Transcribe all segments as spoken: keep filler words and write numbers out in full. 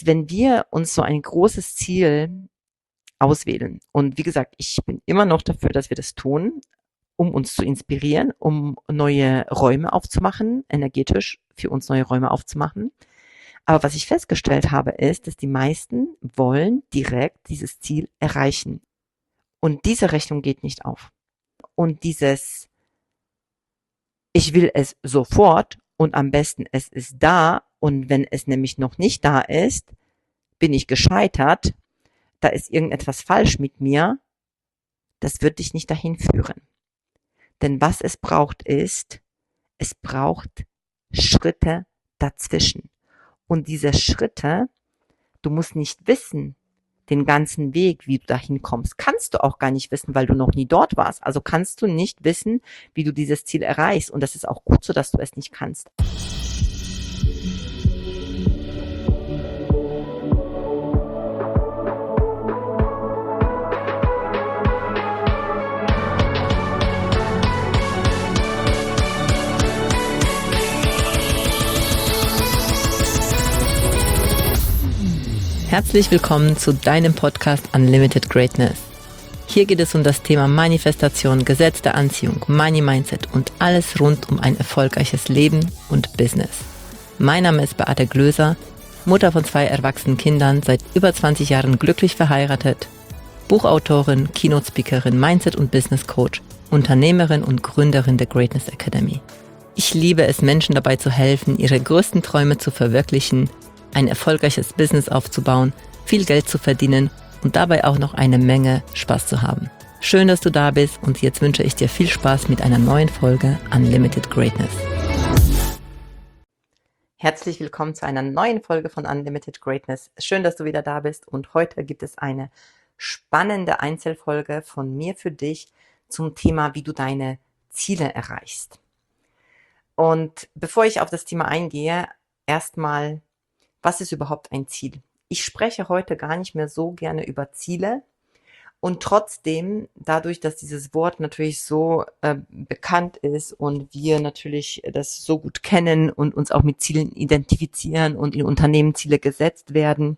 wenn wir uns so ein großes Ziel auswählen, und wie gesagt, ich bin immer noch dafür, dass wir das tun, um uns zu inspirieren, um neue Räume aufzumachen, energetisch für uns neue Räume aufzumachen. Aber was ich festgestellt habe, ist, dass die meisten wollen direkt dieses Ziel erreichen. Und diese Rechnung geht nicht auf. Und dieses, ich will es sofort und am besten es ist da, und wenn es nämlich noch nicht da ist, bin ich gescheitert, da ist irgendetwas falsch mit mir, das wird dich nicht dahin führen. Denn was es braucht ist, es braucht Schritte dazwischen. Und diese Schritte, du musst nicht wissen, den ganzen Weg, wie du dahin kommst, kannst du auch gar nicht wissen, weil du noch nie dort warst. Also kannst du nicht wissen, wie du dieses Ziel erreichst. Und das ist auch gut so, dass du es nicht kannst. Herzlich willkommen zu deinem Podcast Unlimited Greatness. Hier geht es um das Thema Manifestation, Gesetz der Anziehung, Money Mindset und alles rund um ein erfolgreiches Leben und Business. Mein Name ist Beate Glöser, Mutter von zwei erwachsenen Kindern, seit über zwanzig Jahren glücklich verheiratet, Buchautorin, Keynote-Speakerin, Mindset- und Business-Coach, Unternehmerin und Gründerin der Greatness Academy. Ich liebe es, Menschen dabei zu helfen, ihre größten Träume zu verwirklichen, ein erfolgreiches Business aufzubauen, viel Geld zu verdienen und dabei auch noch eine Menge Spaß zu haben. Schön, dass du da bist, und jetzt wünsche ich dir viel Spaß mit einer neuen Folge Unlimited Greatness. Herzlich willkommen zu einer neuen Folge von Unlimited Greatness. Schön, dass du wieder da bist, und heute gibt es eine spannende Einzelfolge von mir für dich zum Thema, wie du deine Ziele erreichst. Und bevor ich auf das Thema eingehe, erstmal, was ist überhaupt ein Ziel? Ich spreche heute gar nicht mehr so gerne über Ziele, und trotzdem, dadurch, dass dieses Wort natürlich so äh, bekannt ist und wir natürlich das so gut kennen und uns auch mit Zielen identifizieren und in Unternehmen Ziele gesetzt werden,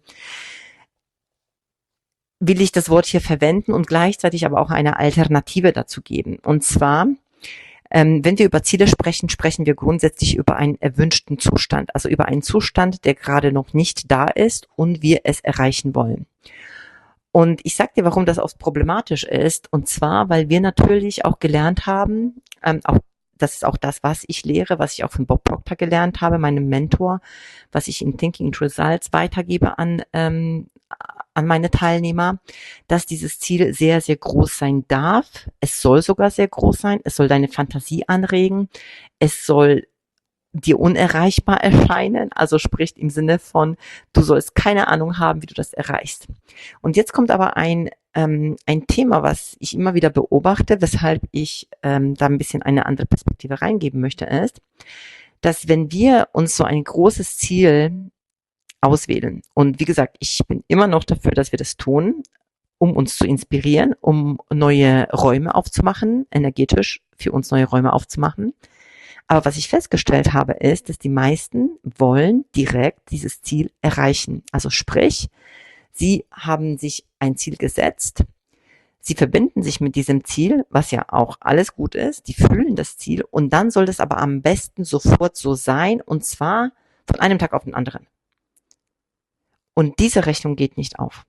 will ich das Wort hier verwenden und gleichzeitig aber auch eine Alternative dazu geben. Und zwar, Ähm, wenn wir über Ziele sprechen, sprechen wir grundsätzlich über einen erwünschten Zustand, also über einen Zustand, der gerade noch nicht da ist und wir es erreichen wollen. Und ich sage dir, warum das oft problematisch ist, und zwar, weil wir natürlich auch gelernt haben, ähm, auch das ist auch das, was ich lehre, was ich auch von Bob Proctor gelernt habe, meinem Mentor, was ich in Thinking and Results weitergebe an ähm, an meine Teilnehmer, dass dieses Ziel sehr, sehr groß sein darf. Es soll sogar sehr groß sein. Es soll deine Fantasie anregen. Es soll dir unerreichbar erscheinen. Also spricht im Sinne von, du sollst keine Ahnung haben, wie du das erreichst. Und jetzt kommt aber ein, ähm, ein Thema, was ich immer wieder beobachte, weshalb ich ähm, da ein bisschen eine andere Perspektive reingeben möchte, ist, dass wenn wir uns so ein großes Ziel auswählen. Und wie gesagt, ich bin immer noch dafür, dass wir das tun, um uns zu inspirieren, um neue Räume aufzumachen, energetisch für uns neue Räume aufzumachen. Aber was ich festgestellt habe, ist, dass die meisten wollen direkt dieses Ziel erreichen. Also sprich, sie haben sich ein Ziel gesetzt, sie verbinden sich mit diesem Ziel, was ja auch alles gut ist, die fühlen das Ziel, und dann soll das aber am besten sofort so sein, und zwar von einem Tag auf den anderen. Und diese Rechnung geht nicht auf.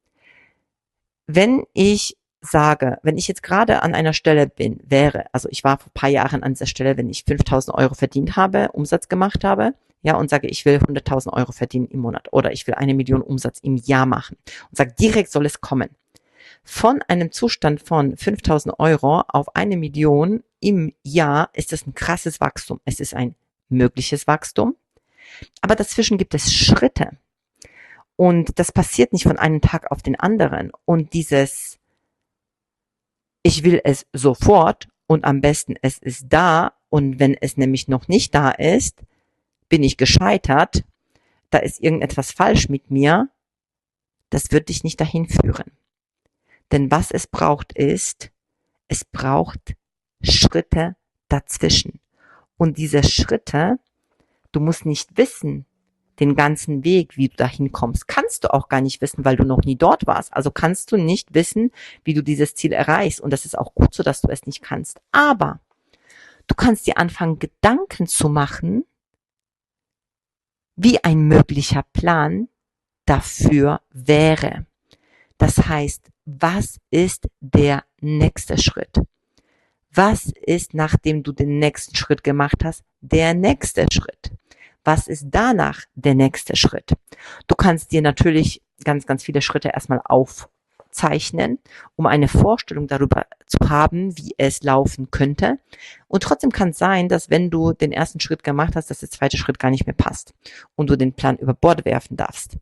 Wenn ich sage, wenn ich jetzt gerade an einer Stelle bin, wäre, also ich war vor ein paar Jahren an dieser Stelle, wenn ich fünftausend Euro verdient habe, Umsatz gemacht habe, ja, und sage, ich will hunderttausend Euro verdienen im Monat oder ich will eine Million Umsatz im Jahr machen und sage, direkt soll es kommen. Von einem Zustand von fünftausend Euro auf eine Million im Jahr ist das ein krasses Wachstum. Es ist ein mögliches Wachstum, aber dazwischen gibt es Schritte. Und das passiert nicht von einem Tag auf den anderen. Und dieses, ich will es sofort und am besten es ist da, und wenn es nämlich noch nicht da ist, bin ich gescheitert, da ist irgendetwas falsch mit mir, das wird dich nicht dahin führen. Denn was es braucht ist, es braucht Schritte dazwischen. Und diese Schritte, du musst nicht wissen, den ganzen Weg, wie du dahin kommst, kannst du auch gar nicht wissen, weil du noch nie dort warst. Also kannst du nicht wissen, wie du dieses Ziel erreichst. Und das ist auch gut so, dass du es nicht kannst. Aber du kannst dir anfangen, Gedanken zu machen, wie ein möglicher Plan dafür wäre. Das heißt, was ist der nächste Schritt? Was ist, nachdem du den nächsten Schritt gemacht hast, der nächste Schritt? Was ist danach der nächste Schritt? Du kannst dir natürlich ganz, ganz viele Schritte erstmal aufzeichnen, um eine Vorstellung darüber zu haben, wie es laufen könnte. Und trotzdem kann es sein, dass wenn du den ersten Schritt gemacht hast, dass der zweite Schritt gar nicht mehr passt und du den Plan über Bord werfen darfst.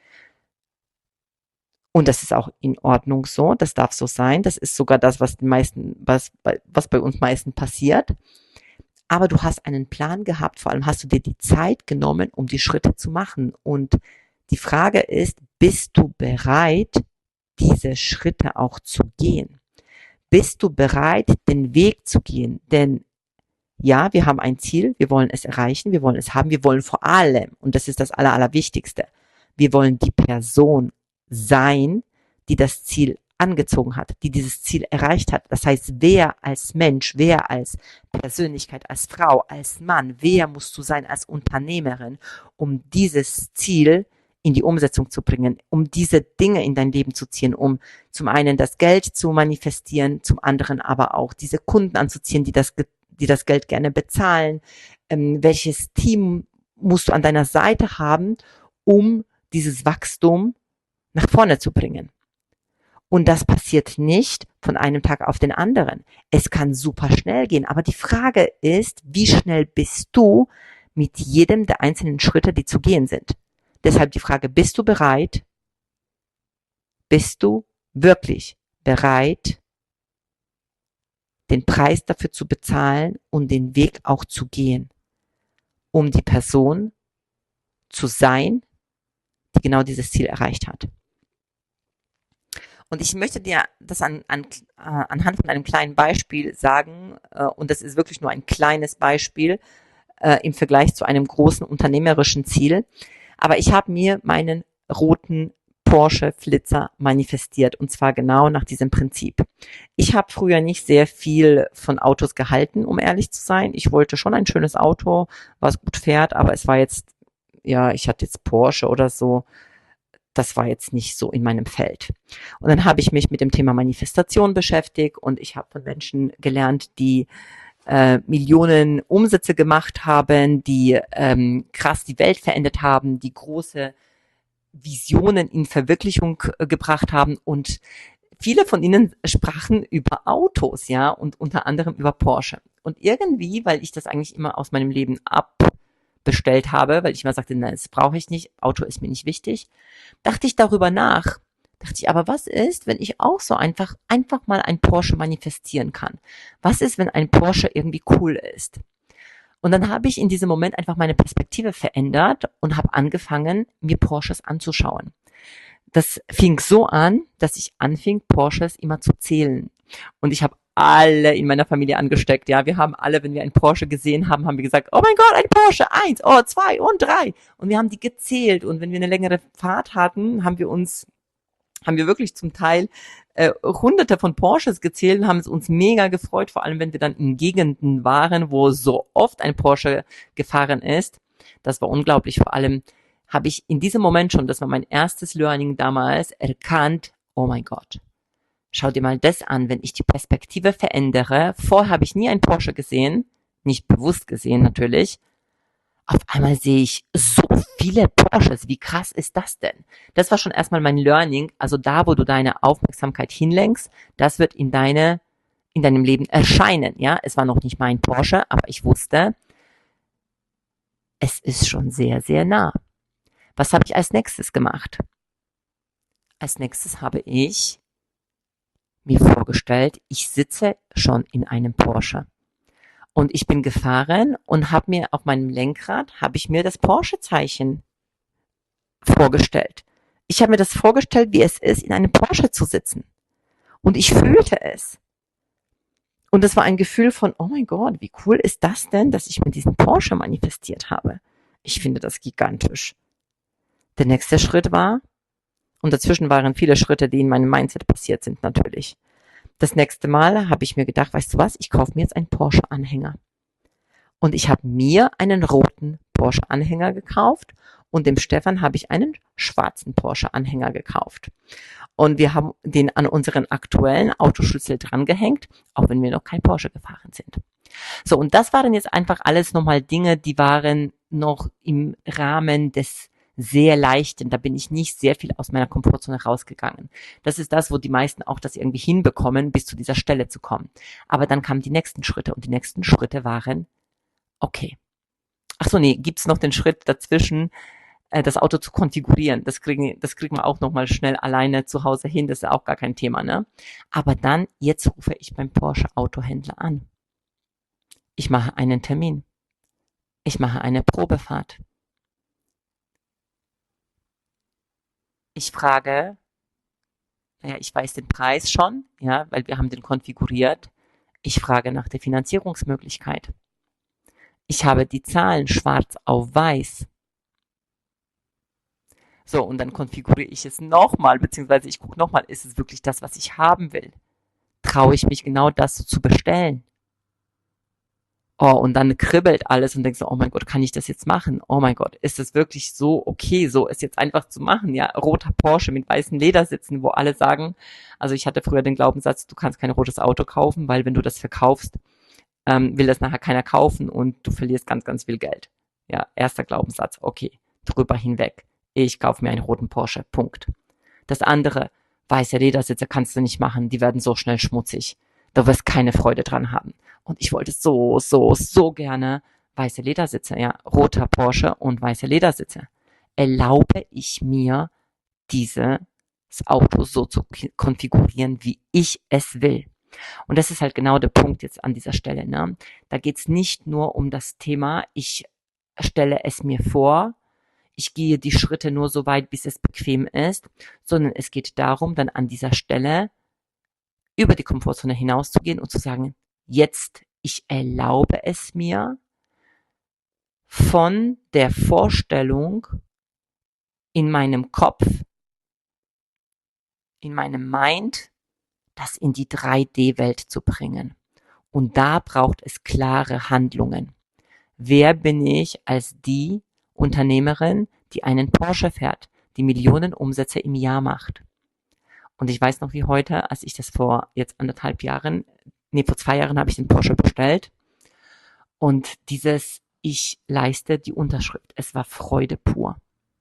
Und das ist auch in Ordnung so, das darf so sein. Das ist sogar das, was den meisten, was, was bei uns meisten passiert. Aber du hast einen Plan gehabt, vor allem hast du dir die Zeit genommen, um die Schritte zu machen. Und die Frage ist, bist du bereit, diese Schritte auch zu gehen? Bist du bereit, den Weg zu gehen? Denn ja, wir haben ein Ziel, wir wollen es erreichen, wir wollen es haben, wir wollen vor allem, und das ist das Aller, Allerwichtigste, wir wollen die Person sein, die das Ziel angezogen hat, die dieses Ziel erreicht hat. Das heißt, wer als Mensch, wer als Persönlichkeit, als Frau, als Mann, wer musst du sein als Unternehmerin, um dieses Ziel in die Umsetzung zu bringen, um diese Dinge in dein Leben zu ziehen, um zum einen das Geld zu manifestieren, zum anderen aber auch diese Kunden anzuziehen, die das, die das Geld gerne bezahlen. Ähm, welches Team musst du an deiner Seite haben, um dieses Wachstum nach vorne zu bringen? Und das passiert nicht von einem Tag auf den anderen. Es kann super schnell gehen, aber die Frage ist, wie schnell bist du mit jedem der einzelnen Schritte, die zu gehen sind? Deshalb die Frage, bist du bereit? Bist du wirklich bereit, den Preis dafür zu bezahlen und den Weg auch zu gehen, um die Person zu sein, die genau dieses Ziel erreicht hat? Und ich möchte dir das an, an, anhand von einem kleinen Beispiel sagen, äh, und das ist wirklich nur ein kleines Beispiel äh, im Vergleich zu einem großen unternehmerischen Ziel. Aber ich habe mir meinen roten Porsche Flitzer manifestiert, und zwar genau nach diesem Prinzip. Ich habe früher nicht sehr viel von Autos gehalten, um ehrlich zu sein. Ich wollte schon ein schönes Auto, was gut fährt, aber es war jetzt, ja, ich hatte jetzt Porsche oder so. Das war jetzt nicht so in meinem Feld. Und dann habe ich mich mit dem Thema Manifestation beschäftigt und ich habe von Menschen gelernt, die äh, Millionen Umsätze gemacht haben, die ähm, krass die Welt verändert haben, die große Visionen in Verwirklichung äh, gebracht haben, und viele von ihnen sprachen über Autos, ja, und unter anderem über Porsche. Und irgendwie, weil ich das eigentlich immer aus meinem Leben abbestellt habe, weil ich immer sagte, nein, das brauche ich nicht, Auto ist mir nicht wichtig, dachte ich darüber nach. Dachte ich, aber was ist, wenn ich auch so einfach, einfach mal ein Porsche manifestieren kann? Was ist, wenn ein Porsche irgendwie cool ist? Und dann habe ich in diesem Moment einfach meine Perspektive verändert und habe angefangen, mir Porsches anzuschauen. Das fing so an, dass ich anfing, Porsches immer zu zählen. Und ich habe alle in meiner Familie angesteckt. Ja, wir haben alle, wenn wir einen Porsche gesehen haben, haben wir gesagt, oh mein Gott, ein Porsche, eins, oh, zwei und drei. Und wir haben die gezählt. Und wenn wir eine längere Fahrt hatten, haben wir uns, haben wir wirklich zum Teil äh, hunderte von Porsches gezählt und haben es uns mega gefreut, vor allem wenn wir dann in Gegenden waren, wo so oft ein Porsche gefahren ist. Das war unglaublich. Vor allem habe ich in diesem Moment schon, das war mein erstes Learning damals, erkannt, oh mein Gott, schau dir mal das an, wenn ich die Perspektive verändere. Vorher habe ich nie einen Porsche gesehen, nicht bewusst gesehen natürlich. Auf einmal sehe ich so viele Porsches. Wie krass ist das denn? Das war schon erstmal mein Learning. Also da, wo du deine Aufmerksamkeit hinlenkst, das wird in deine, in deinem Leben erscheinen. Ja, es war noch nicht mein Porsche, aber ich wusste, es ist schon sehr, sehr nah. Was habe ich als nächstes gemacht? Als nächstes habe ich mir vorgestellt, ich sitze schon in einem Porsche. Und ich bin gefahren und habe mir auf meinem Lenkrad, habe ich mir das Porsche-Zeichen vorgestellt. Ich habe mir das vorgestellt, wie es ist, in einem Porsche zu sitzen. Und ich fühlte es. Und das war ein Gefühl von, oh mein Gott, wie cool ist das denn, dass ich mir diesen Porsche manifestiert habe. Ich finde das gigantisch. Der nächste Schritt war, und dazwischen waren viele Schritte, die in meinem Mindset passiert sind natürlich. Das nächste Mal habe ich mir gedacht, weißt du was, ich kaufe mir jetzt einen Porsche-Anhänger. Und ich habe mir einen roten Porsche-Anhänger gekauft und dem Stefan habe ich einen schwarzen Porsche-Anhänger gekauft. Und wir haben den an unseren aktuellen Autoschlüssel drangehängt, auch wenn wir noch kein Porsche gefahren sind. So, und das waren jetzt einfach alles nochmal Dinge, die waren noch im Rahmen des sehr Leichten. Da bin ich nicht sehr viel aus meiner Komfortzone rausgegangen. Das ist das, wo die meisten auch das irgendwie hinbekommen, bis zu dieser Stelle zu kommen. Aber dann kamen die nächsten Schritte und die nächsten Schritte waren, okay. Ach so, nee, gibt's noch den Schritt dazwischen, äh, das Auto zu konfigurieren. Das kriegen, das kriegen wir auch nochmal schnell alleine zu Hause hin. Das ist auch gar kein Thema, ne? Aber dann, jetzt rufe ich beim Porsche Autohändler an. Ich mache einen Termin. Ich mache eine Probefahrt. Ich frage, ja, ich weiß den Preis schon, ja, weil wir haben den konfiguriert. Ich frage nach der Finanzierungsmöglichkeit. Ich habe die Zahlen schwarz auf weiß. So, und dann konfiguriere ich es nochmal, beziehungsweise ich gucke nochmal, ist es wirklich das, was ich haben will? Traue ich mich genau das so zu bestellen? Oh, und dann kribbelt alles und denkst so, oh mein Gott, kann ich das jetzt machen? Oh mein Gott, ist es wirklich so okay, so es jetzt einfach zu machen? Ja, roter Porsche mit weißen Ledersitzen, wo alle sagen, also ich hatte früher den Glaubenssatz, du kannst kein rotes Auto kaufen, weil wenn du das verkaufst, ähm, will das nachher keiner kaufen und du verlierst ganz, ganz viel Geld. Ja, erster Glaubenssatz, okay, drüber hinweg. Ich kaufe mir einen roten Porsche, Punkt. Das andere, weiße Ledersitze kannst du nicht machen, die werden so schnell schmutzig. Du wirst keine Freude dran haben. Und ich wollte so, so, so gerne weiße Ledersitze, ja, roter Porsche und weiße Ledersitze. Erlaube ich mir, dieses Auto so zu konfigurieren, wie ich es will. Und das ist halt genau der Punkt jetzt an dieser Stelle, ne? Da geht's nicht nur um das Thema, ich stelle es mir vor, ich gehe die Schritte nur so weit, bis es bequem ist, sondern es geht darum, dann an dieser Stelle über die Komfortzone hinauszugehen und zu sagen, jetzt, ich erlaube es mir, von der Vorstellung in meinem Kopf, in meinem Mind, das in die drei D-Welt zu bringen. Und da braucht es klare Handlungen. Wer bin ich als die Unternehmerin, die einen Porsche fährt, die Millionen Umsätze im Jahr macht? Und ich weiß noch wie heute, als ich das vor jetzt anderthalb Jahren, nee, vor zwei Jahren habe ich den Porsche bestellt. Und dieses, ich leiste die Unterschrift. Es war Freude pur.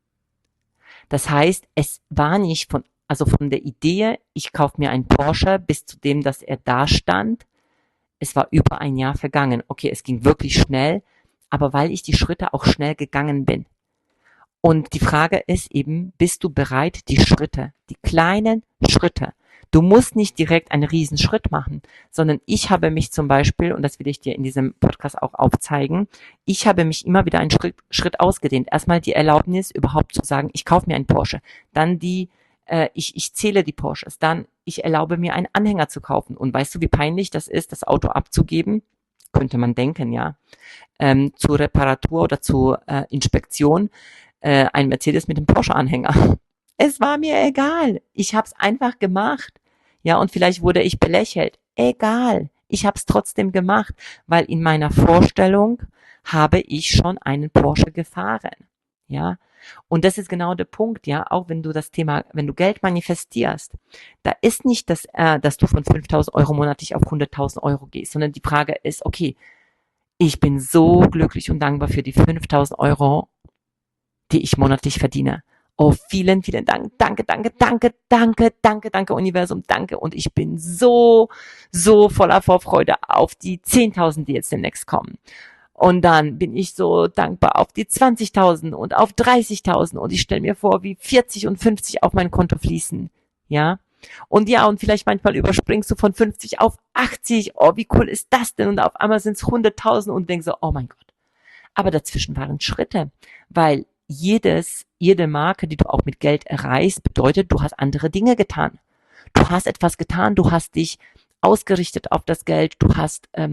Das heißt, es war nicht von, also von der Idee, ich kaufe mir einen Porsche, bis zu dem, dass er da stand. Es war über ein Jahr vergangen. Okay, es ging wirklich schnell, aber weil ich die Schritte auch schnell gegangen bin. Und die Frage ist eben, bist du bereit, die Schritte, die kleinen Schritte, du musst nicht direkt einen riesen Schritt machen, sondern ich habe mich zum Beispiel, und das will ich dir in diesem Podcast auch aufzeigen, ich habe mich immer wieder einen Schritt, Schritt ausgedehnt. Erstmal die Erlaubnis, überhaupt zu sagen, ich kaufe mir einen Porsche. Dann die, äh, ich, ich zähle die Porsches. Dann, ich erlaube mir einen Anhänger zu kaufen. Und weißt du, wie peinlich das ist, das Auto abzugeben? Könnte man denken, ja. Ähm, zur Reparatur oder zur äh, Inspektion. Ein Mercedes mit dem Porsche-Anhänger. Es war mir egal. Ich habe es einfach gemacht. Ja, und vielleicht wurde ich belächelt. Egal. Ich habe es trotzdem gemacht, weil in meiner Vorstellung habe ich schon einen Porsche gefahren. Ja, und das ist genau der Punkt, ja, auch wenn du das Thema, wenn du Geld manifestierst, da ist nicht das, äh, dass du von fünftausend Euro monatlich auf hunderttausend Euro gehst, sondern die Frage ist, okay, ich bin so glücklich und dankbar für die fünftausend Euro, die ich monatlich verdiene. Oh, vielen, vielen Dank. Danke, danke, danke, danke, danke, danke, Universum, danke. Und ich bin so, so voller Vorfreude auf die zehntausend, die jetzt demnächst kommen. Und dann bin ich so dankbar auf die zwanzigtausend und auf dreißigtausend. Und ich stelle mir vor, wie vierzig und fünfzig auf mein Konto fließen. Ja. Und ja, und vielleicht manchmal überspringst du von fünfzig auf achtzig. Oh, wie cool ist das denn? Und auf einmal sind es hunderttausend und denkst so, oh mein Gott. Aber dazwischen waren Schritte, weil jedes, jede Marke, die du auch mit Geld erreichst, bedeutet, du hast andere Dinge getan. Du hast etwas getan, du hast dich ausgerichtet auf das Geld, du hast ähm,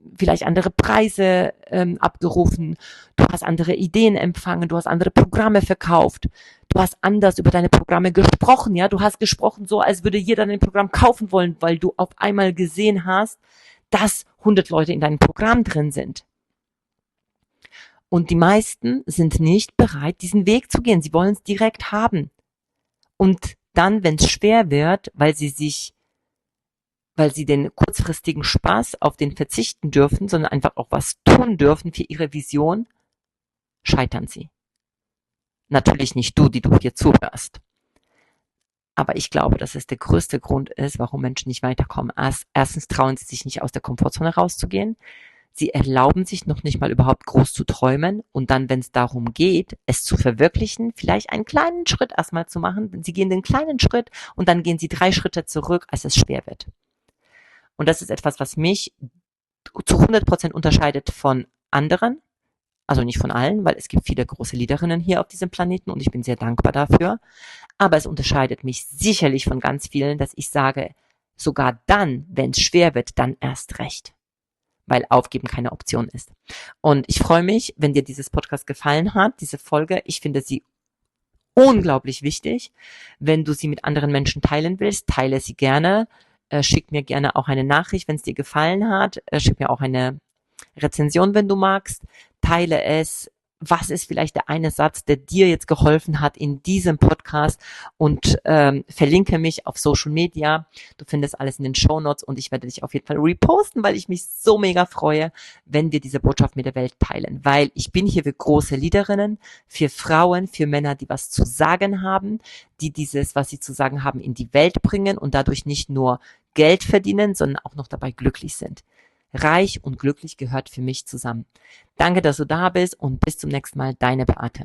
vielleicht andere Preise ähm, abgerufen, du hast andere Ideen empfangen, du hast andere Programme verkauft, du hast anders über deine Programme gesprochen, ja, du hast gesprochen so, als würde jeder dein Programm kaufen wollen, weil du auf einmal gesehen hast, dass hundert Leute in deinem Programm drin sind. Und die meisten sind nicht bereit, diesen Weg zu gehen. Sie wollen es direkt haben. Und dann, wenn es schwer wird, weil sie sich, weil sie den kurzfristigen Spaß auf den verzichten dürfen, sondern einfach auch was tun dürfen für ihre Vision, scheitern sie. Natürlich nicht du, die du hier zuhörst. Aber ich glaube, dass es der größte Grund ist, warum Menschen nicht weiterkommen. Erstens trauen sie sich nicht aus der Komfortzone rauszugehen. Sie erlauben sich noch nicht mal überhaupt groß zu träumen und dann, wenn es darum geht, es zu verwirklichen, vielleicht einen kleinen Schritt erstmal zu machen. Sie gehen den kleinen Schritt und dann gehen sie drei Schritte zurück, als es schwer wird. Und das ist etwas, was mich zu hundert Prozent unterscheidet von anderen, also nicht von allen, weil es gibt viele große Leaderinnen hier auf diesem Planeten und ich bin sehr dankbar dafür. Aber es unterscheidet mich sicherlich von ganz vielen, dass ich sage, sogar dann, wenn es schwer wird, dann erst recht. Weil Aufgeben keine Option ist. Und ich freue mich, wenn dir dieses Podcast gefallen hat, diese Folge. Ich finde sie unglaublich wichtig. Wenn du sie mit anderen Menschen teilen willst, teile sie gerne. Äh, schick mir gerne auch eine Nachricht, wenn es dir gefallen hat. Äh, schick mir auch eine Rezension, wenn du magst. Teile es. Was ist vielleicht der eine Satz, der dir jetzt geholfen hat in diesem Podcast und ähm, verlinke mich auf Social Media. Du findest alles in den Shownotes und ich werde dich auf jeden Fall reposten, weil ich mich so mega freue, wenn wir diese Botschaft mit der Welt teilen. Weil ich bin hier für große Leaderinnen, für Frauen, für Männer, die was zu sagen haben, die dieses, was sie zu sagen haben, in die Welt bringen und dadurch nicht nur Geld verdienen, sondern auch noch dabei glücklich sind. Reich und glücklich gehört für mich zusammen. Danke, dass du da bist und bis zum nächsten Mal, deine Beate.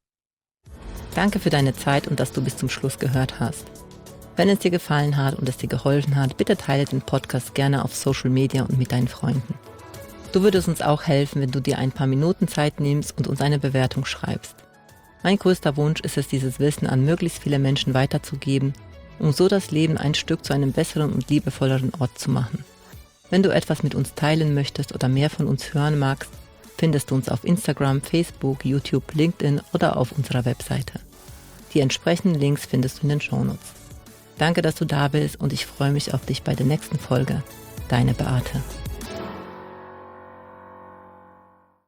Danke für deine Zeit und dass du bis zum Schluss gehört hast. Wenn es dir gefallen hat und es dir geholfen hat, bitte teile den Podcast gerne auf Social Media und mit deinen Freunden. Du würdest uns auch helfen, wenn du dir ein paar Minuten Zeit nimmst und uns eine Bewertung schreibst. Mein größter Wunsch ist es, dieses Wissen an möglichst viele Menschen weiterzugeben, um so das Leben ein Stück zu einem besseren und liebevolleren Ort zu machen. Wenn du etwas mit uns teilen möchtest oder mehr von uns hören magst, findest du uns auf Instagram, Facebook, YouTube, LinkedIn oder auf unserer Webseite. Die entsprechenden Links findest du in den Shownotes. Danke, dass du da bist und ich freue mich auf dich bei der nächsten Folge. Deine Beate.